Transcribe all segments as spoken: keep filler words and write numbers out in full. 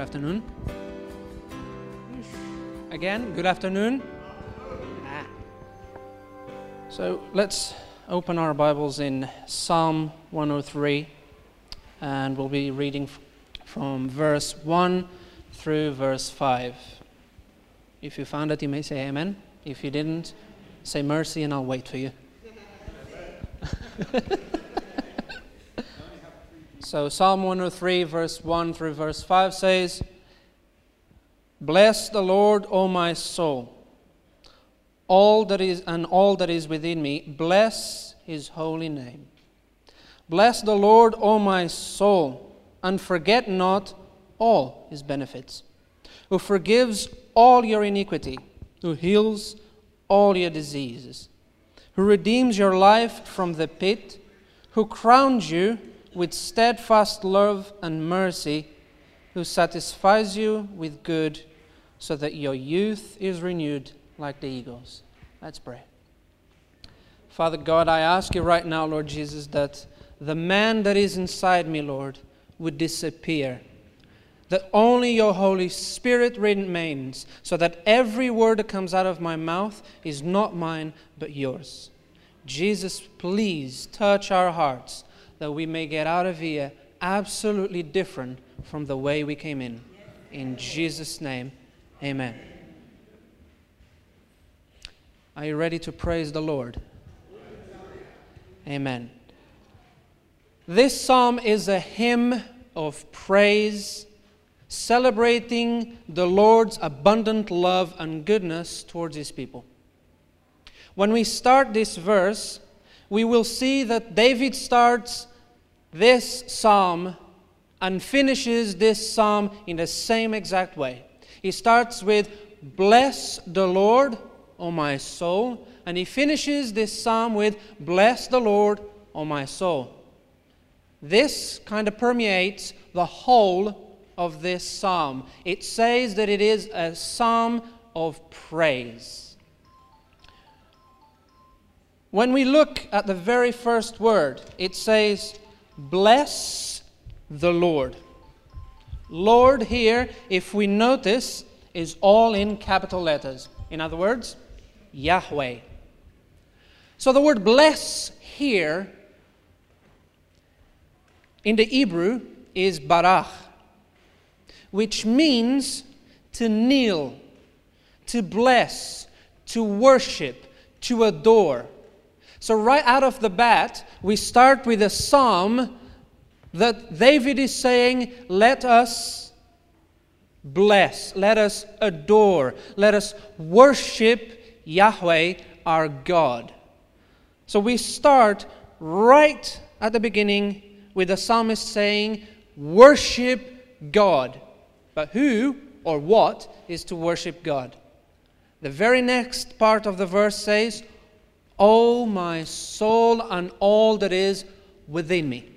afternoon. Again, good afternoon. Ah. So let's open our Bibles in Psalm one oh three, and we'll be reading f- from verse one through verse five. If you found it, you may say amen. If you didn't, say mercy and I'll wait for you. So Psalm one oh three, verse one through verse five says, "Bless the Lord, O my soul, all that is and all that is within me, bless his holy name. Bless the Lord, O my soul, and forget not all his benefits, who forgives all your iniquity, who heals all your diseases, who redeems your life from the pit, who crowns you with steadfast love and mercy, who satisfies you with good, so that your youth is renewed like the eagles." Let's pray. Father God, I ask you right now, Lord Jesus, that the man that is inside me, Lord, would disappear, that only your Holy Spirit remains, so that every word that comes out of my mouth is not mine, but yours. Jesus, please touch our hearts, that we may get out of here absolutely different from the way we came in. In Jesus' name, amen. Are you ready to praise the Lord? Amen. This psalm is a hymn of praise, celebrating the Lord's abundant love and goodness towards his people. When we start this verse, we will see that David starts this psalm and finishes this psalm in the same exact way. He starts with, "Bless the Lord, O my soul," and he finishes this psalm with, "Bless the Lord, O my soul." This kind of permeates the whole of this psalm. It says that it is a psalm of praise. When we look at the very first word, it says, "Bless the Lord." Lord here, if we notice, is all in capital letters. In other words, Yahweh. So the word bless here in the Hebrew is barach, which means to kneel, to bless, to worship, to adore. So right out of the bat, we start with a psalm that David is saying, let us bless, let us adore, let us worship Yahweh, our God. So we start right at the beginning with the psalmist saying, worship God. But who or what is to worship God? The very next part of the verse says, "O my soul and all that is within me."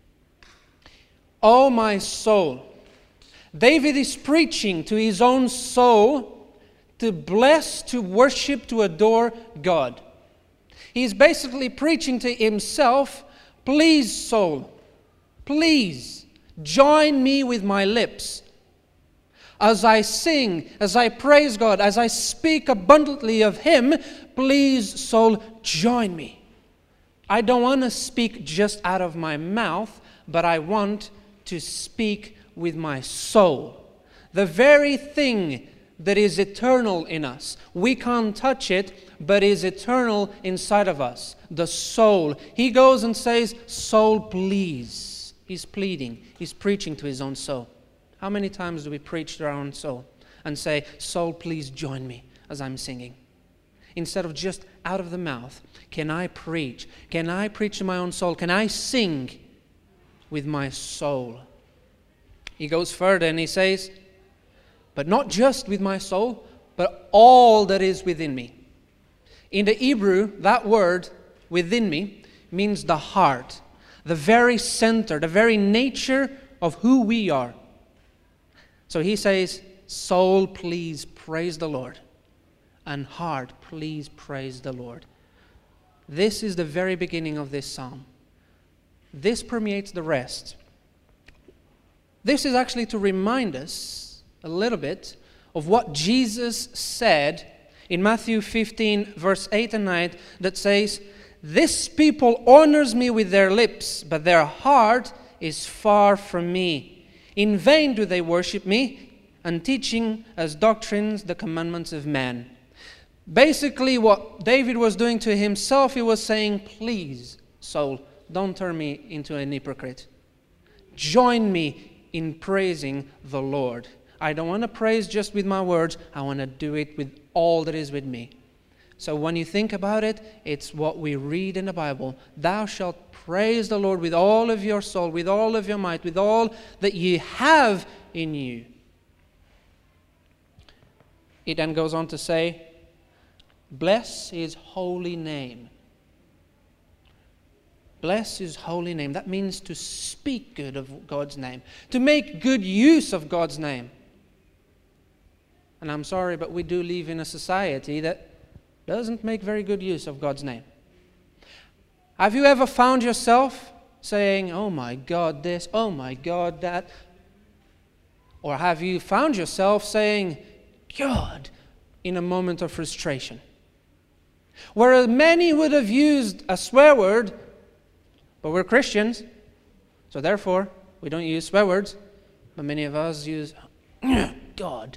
O my soul. David is preaching to his own soul to bless, to worship, to adore God. He's basically preaching to himself, "Please, soul, please join me with my lips. As I sing, as I praise God, as I speak abundantly of Him, please, soul, join me. I don't want to speak just out of my mouth, but I want to speak with my soul." The very thing that is eternal in us. We can't touch it, but is eternal inside of us. The soul. He goes and says, "Soul, please." He's pleading. He's preaching to his own soul. How many times do we preach to our own soul and say, "Soul, please join me as I'm singing"? Instead of just out of the mouth, can I preach? Can I preach to my own soul? Can I sing with my soul? He goes further and he says, "But not just with my soul, but all that is within me." In the Hebrew, that word, "within me," means the heart, the very center, the very nature of who we are. So he says, "Soul, please praise the Lord. And heart, please praise the Lord." This is the very beginning of this psalm. This permeates the rest. This is actually to remind us a little bit of what Jesus said in Matthew fifteen, verse eight and nine, that says, "This people honors me with their lips, but their heart is far from me. In vain do they worship me, and teaching as doctrines the commandments of man." Basically, what David was doing to himself, he was saying, please, soul, don't turn me into an hypocrite. Join me in praising the Lord. I don't want to praise just with my words. I want to do it with all that is with me. So when you think about it, it's what we read in the Bible. Thou shalt praise the Lord with all of your soul, with all of your might, with all that you have in you. It then goes on to say, bless his holy name. Bless his holy name. That means to speak good of God's name, to make good use of God's name. And I'm sorry, but we do live in a society that doesn't make very good use of God's name. Have you ever found yourself saying, oh my God this, oh my God that? Or have you found yourself saying, God, in a moment of frustration? Whereas many would have used a swear word, but we're Christians, so therefore we don't use swear words, but many of us use God.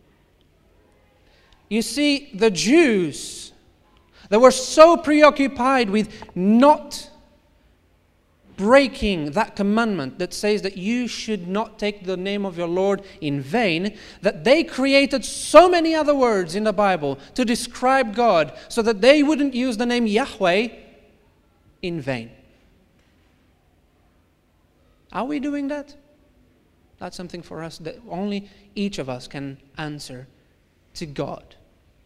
You see, the Jews, they were so preoccupied with not breaking that commandment that says that you should not take the name of your Lord in vain, that they created so many other words in the Bible to describe God so that they wouldn't use the name Yahweh in vain. Are we doing that? That's something for us that only each of us can answer to God.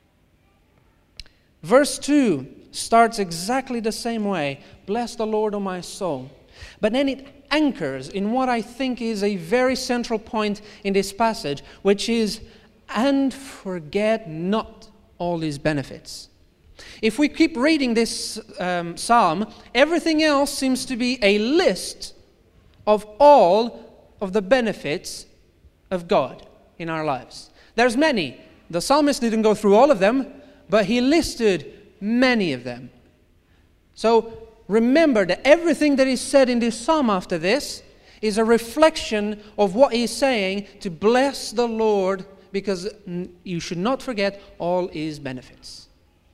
Verse two starts exactly the same way. Bless the Lord, O my soul. But then it anchors in what I think is a very central point in this passage, which is, and forget not all his benefits. If we keep reading this um, psalm, everything else seems to be a list of all of the benefits of God in our lives. There's many. The psalmist didn't go through all of them, but he listed many of them. So remember that everything that is said in this psalm after this is a reflection of what he's saying, to bless the Lord, because you should not forget all his benefits.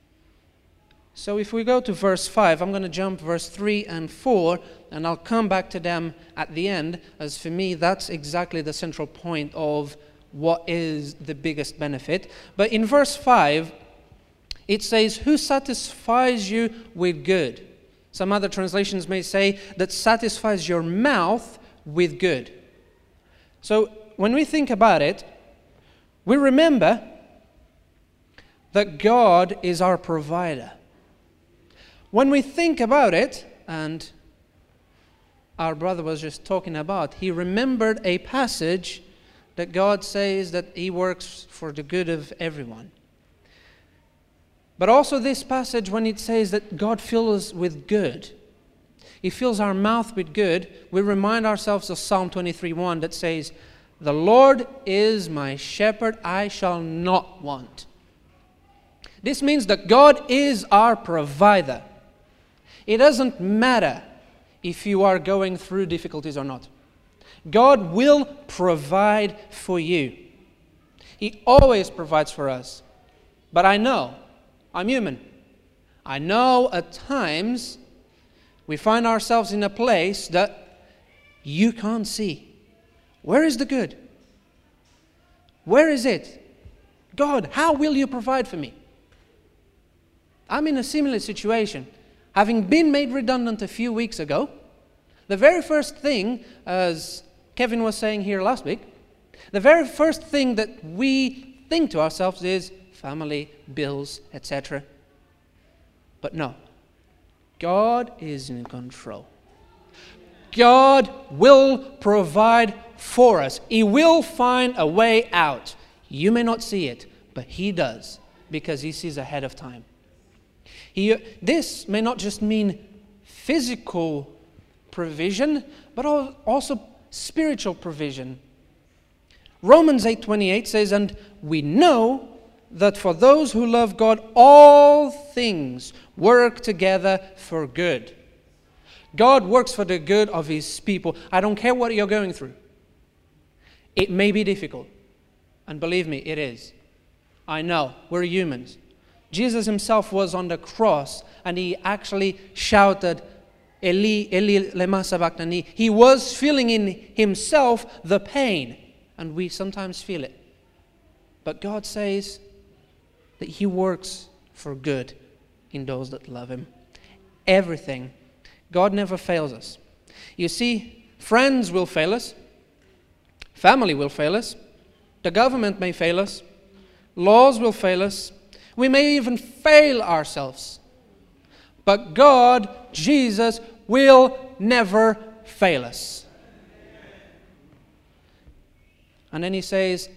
So if we go to verse five, I'm going to jump verse three and four, and I'll come back to them at the end, as for me that's exactly the central point of what is the biggest benefit. But in verse five, it says, who satisfies you with good? Some other translations may say that satisfies your mouth with good. So when we think about it, we remember that God is our provider. When we think about it, and our brother was just talking about, he remembered a passage that God says that he works for the good of everyone. But also this passage when it says that God fills us with good. He fills our mouth with good. We remind ourselves of Psalm twenty-three one that says, the Lord is my shepherd, I shall not want. This means that God is our provider. It doesn't matter if you are going through difficulties or not. God will provide for you. He always provides for us. But I know, I'm human. I know at times we find ourselves in a place that you can't see. Where is the good? Where is it? God, how will you provide for me? I'm in a similar situation. Having been made redundant a few weeks ago, the very first thing, as Kevin was saying here last week, the very first thing that we think to ourselves is family, bills, et cetera. But no, God is in control. God will provide for us. He will find a way out. You may not see it, but He does, because He sees ahead of time. He, this may not just mean physical provision, but also spiritual provision. Romans eight twenty-eight says, and we know that for those who love God, all things work together for good. God works for the good of His people. I don't care what you're going through. It may be difficult. And believe me, it is. I know. We're humans. Jesus Himself was on the cross and He actually shouted, Eli, Eli, lema sabachthani. He was feeling in Himself the pain. And we sometimes feel it. But God says that He works for good in those that love Him. Everything. God never fails us. You see, friends will fail us. Family will fail us. The government may fail us. Laws will fail us. We may even fail ourselves. But God, Jesus, will never fail us. And then He says,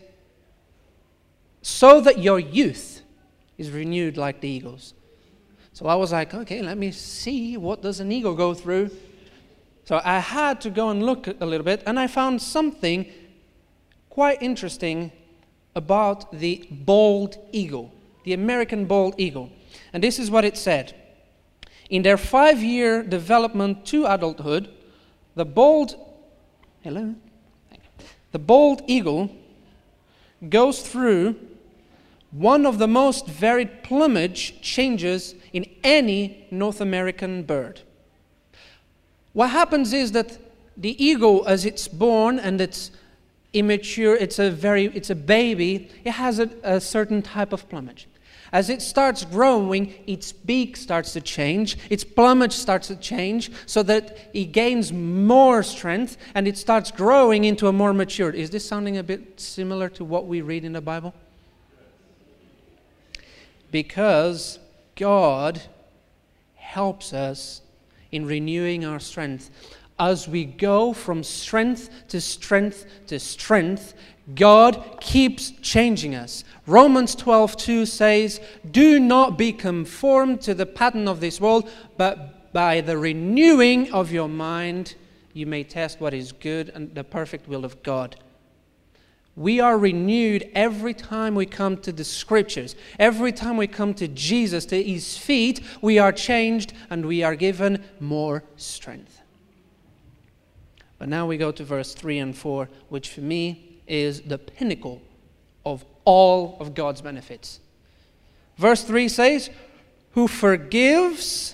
so that your youth is renewed like the eagles. So I was like, okay, let me see, what does an eagle go through? So I had to go and look a little bit, and I found something quite interesting about the bald eagle, the American bald eagle. And this is what it said. In their five-year development to adulthood, the bald, hello, the bald eagle goes through one of the most varied plumage changes in any North American bird. What happens is that the eagle, as it's born and it's immature, it's a very, it's a baby, it has a, a certain type of plumage. As it starts growing, its beak starts to change, its plumage starts to change, so that it gains more strength and it starts growing into a more mature. Is this sounding a bit similar to what we read in the Bible? Because God helps us in renewing our strength. As we go from strength to strength to strength, God keeps changing us. Romans twelve two says, do not be conformed to the pattern of this world, but by the renewing of your mind, you may test what is good and the perfect will of God. We are renewed every time we come to the Scriptures. Every time we come to Jesus, to His feet, we are changed and we are given more strength. But now we go to verse three and four, which for me is the pinnacle of all of God's benefits. Verse three says, who forgives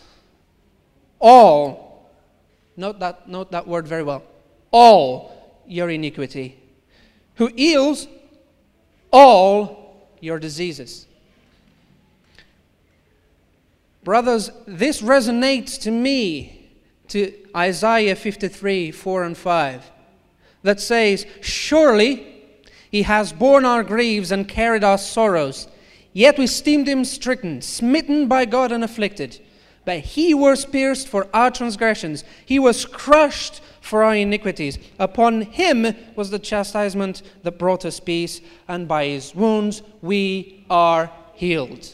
all, note that, note that word very well, all your iniquity, who heals all your diseases. Brothers, this resonates to me, to Isaiah fifty-three, four and five, that says, surely He has borne our griefs and carried our sorrows, yet we esteemed Him stricken, smitten by God and afflicted. But He was pierced for our transgressions, He was crushed for our iniquities. Upon Him was the chastisement that brought us peace, and by His wounds we are healed.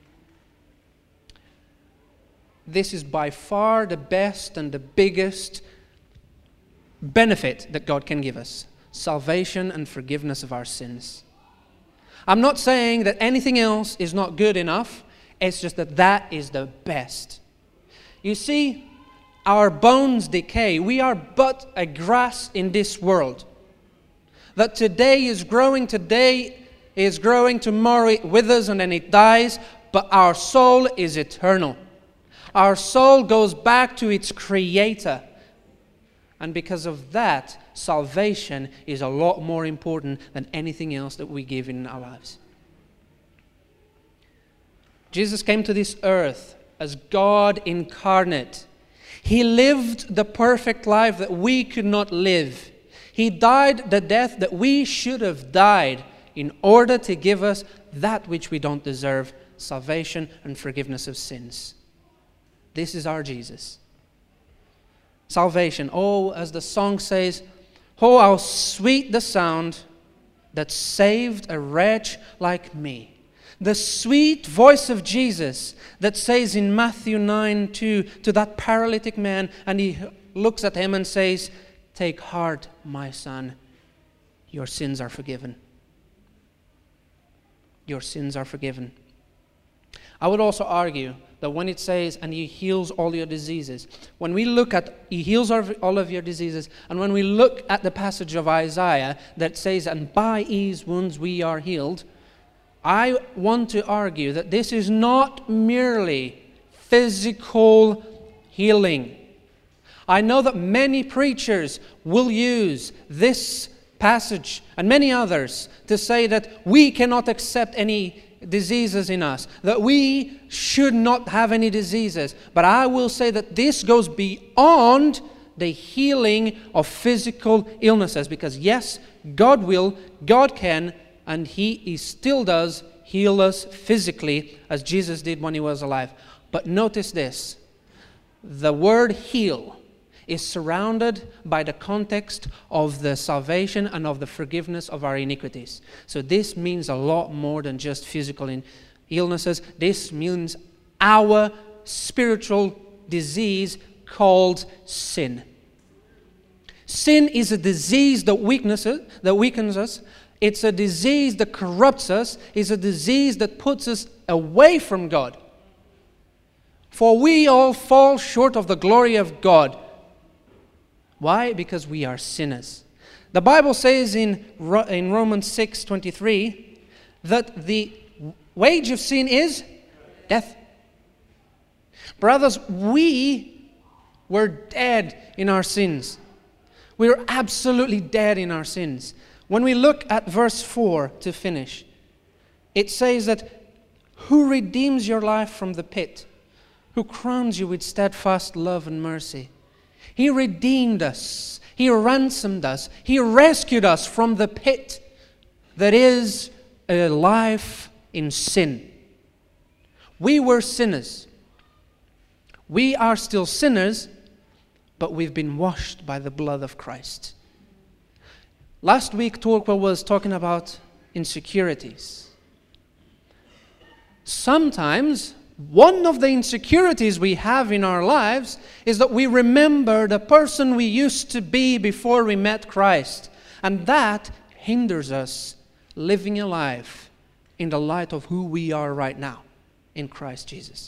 This is by far the best and the biggest benefit that God can give us. Salvation and forgiveness of our sins. I'm not saying that anything else is not good enough. It's just that that is the best. You see, our bones decay. We are but a grass in this world. That today is growing, today is growing, tomorrow it withers and then it dies. But our soul is eternal. Our soul goes back to its Creator. And because of that, salvation is a lot more important than anything else that we give in our lives. Jesus came to this earth as God incarnate. He lived the perfect life that we could not live. He died the death that we should have died in order to give us that which we don't deserve, salvation and forgiveness of sins. This is our Jesus. Salvation. Oh, as the song says, oh, how sweet the sound that saved a wretch like me. The sweet voice of Jesus that says in Matthew nine two to that paralytic man, and He looks at him and says, take heart, my son, your sins are forgiven. Your sins are forgiven. I would also argue that when it says, and He heals all your diseases, when we look at, He heals all of your diseases, and when we look at the passage of Isaiah that says, and by His wounds we are healed, I want to argue that this is not merely physical healing. I know that many preachers will use this passage and many others to say that we cannot accept any diseases in us, that we should not have any diseases. But I will say that this goes beyond the healing of physical illnesses, because yes, God will, God can, and He, he still does heal us physically as Jesus did when He was alive. But notice this, the word heal is surrounded by the context of the salvation and of the forgiveness of our iniquities. So this means a lot more than just physical illnesses. This means our spiritual disease called sin. Sin is a disease that weaknesses, that weakens us. It's a disease that corrupts us. It's a disease that puts us away from God. For we all fall short of the glory of God. Why? Because we are sinners. The Bible says in, in Romans six twenty-three that the wage of sin is death. Brothers, we were dead in our sins. We were absolutely dead in our sins. When we look at verse four to finish, it says that who redeems your life from the pit, who crowns you with steadfast love and mercy. He redeemed us. He ransomed us. He rescued us from the pit that is a life in sin. We were sinners. We are still sinners, but we've been washed by the blood of Christ. Last week, Torquil was talking about insecurities. Sometimes one of the insecurities we have in our lives is that we remember the person we used to be before we met Christ. And that hinders us living a life in the light of who we are right now in Christ Jesus.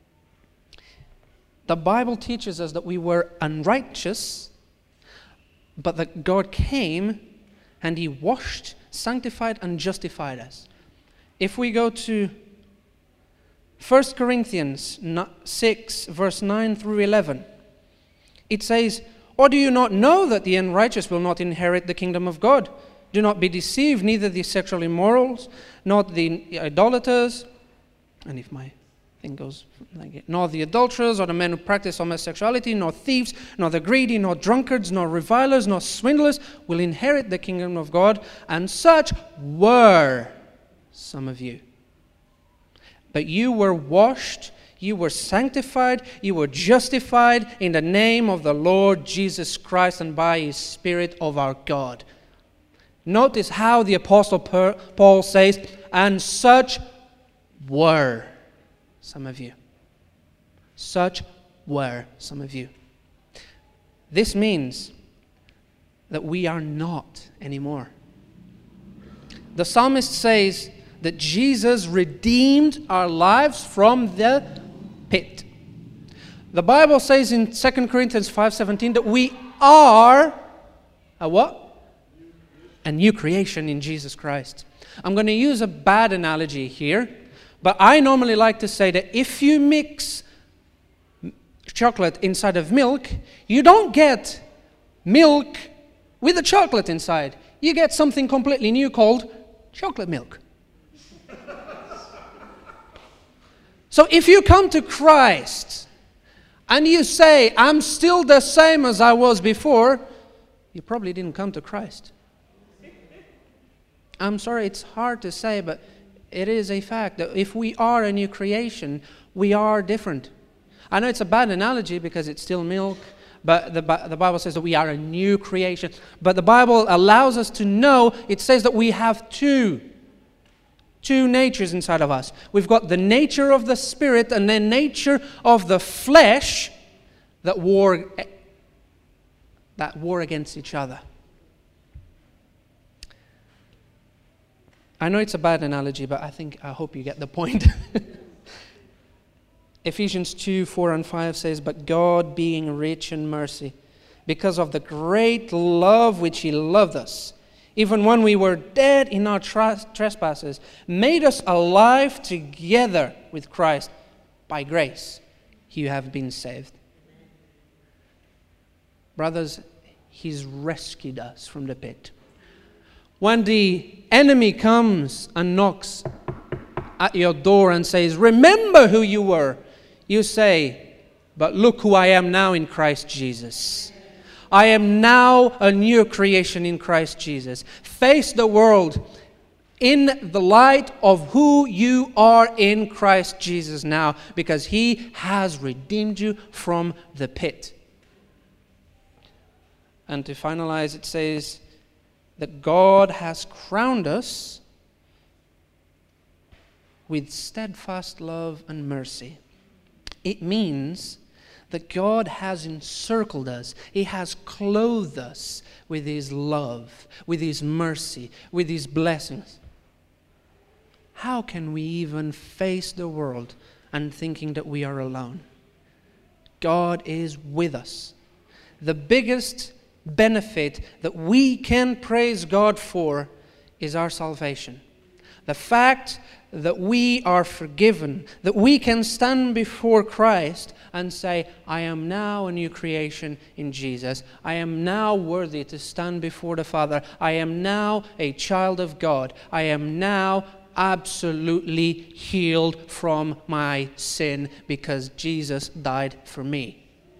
The Bible teaches us that we were unrighteous, but that God came and He washed, sanctified, and justified us. If we go to First Corinthians six, verse nine through eleven, it says, or do you not know that the unrighteous will not inherit the kingdom of God? Do not be deceived, neither the sexual immorals, nor the idolaters, and if my thing goes like it, nor the adulterers, or the men who practice homosexuality, nor thieves, nor the greedy, nor drunkards, nor revilers, nor swindlers will inherit the kingdom of God, and such were some of you. But you were washed, you were sanctified, you were justified in the name of the Lord Jesus Christ and by His Spirit of our God. Notice how the Apostle Paul says, and such were some of you. Such were some of you. This means that we are not anymore. The psalmist says that Jesus redeemed our lives from the pit. The Bible says in Second Corinthians five seventeen that we are a what? A new creation in Jesus Christ. I'm going to use a bad analogy here, but I normally like to say that if you mix chocolate inside of milk, you don't get milk with the chocolate inside. You get something completely new called chocolate milk. So if you come to Christ and you say, I'm still the same as I was before, you probably didn't come to Christ. I'm sorry, it's hard to say, but it is a fact that if we are a new creation, we are different. I know it's a bad analogy because it's still milk, but the, the Bible says that we are a new creation. But the Bible allows us to know, it says that we have two, two natures inside of us. We've got the nature of the Spirit and the nature of the flesh that war, that war against each other. I know it's a bad analogy, but I think, I hope you get the point. Ephesians two, four and five says, "But God, being rich in mercy, because of the great love which He loved us, even when we were dead in our tra- trespasses, made us alive together with Christ. By grace you have been saved." Brothers, He's rescued us from the pit. When the enemy comes and knocks at your door and says, "Remember who you were," you say, "But look who I am now in Christ Jesus. I am now a new creation in Christ Jesus." Face the world in the light of who you are in Christ Jesus now, because He has redeemed you from the pit. And to finalize, it says that God has crowned us with steadfast love and mercy. It means that God has encircled us. He has clothed us with His love, with His mercy, with His blessings. How can we even face the world and thinking that we are alone? God is with us. The biggest benefit that we can praise God for is our salvation. The fact that we are forgiven, that we can stand before Christ and say, "I am now a new creation in Jesus. I am now worthy to stand before the Father. I am now a child of God. I am now absolutely healed from my sin because Jesus died for me."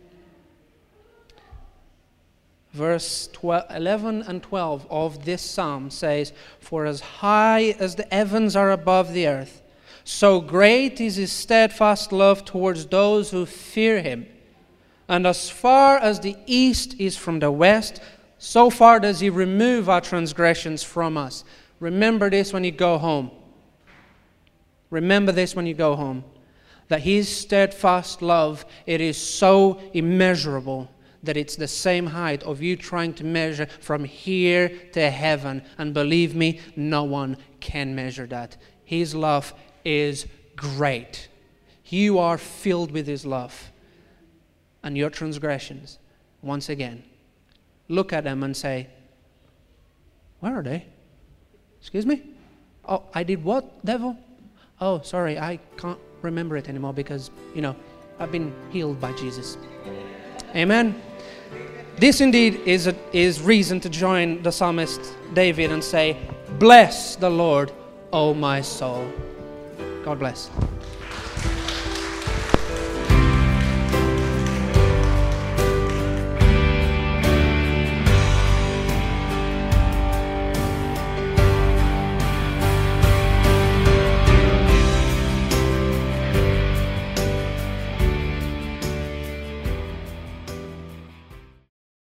Verse eleven and twelve of this psalm says, "For as high as the heavens are above the earth, so great is His steadfast love towards those who fear Him. And as far as the east is from the west, so far does He remove our transgressions from us." Remember this when you go home. Remember this when you go home. That His steadfast love, it is so immeasurable that it's the same height of you trying to measure from here to heaven. And believe me, no one can measure that. His love is great. You are filled with His love. And your transgressions, once again, look at them and say, "Where are they? Excuse me? Oh, I did what, devil? Oh, sorry, I can't remember it anymore because, you know, I've been healed by Jesus." Amen. This indeed is, a, is reason to join the psalmist David and say, "Bless the Lord, O my soul." God bless.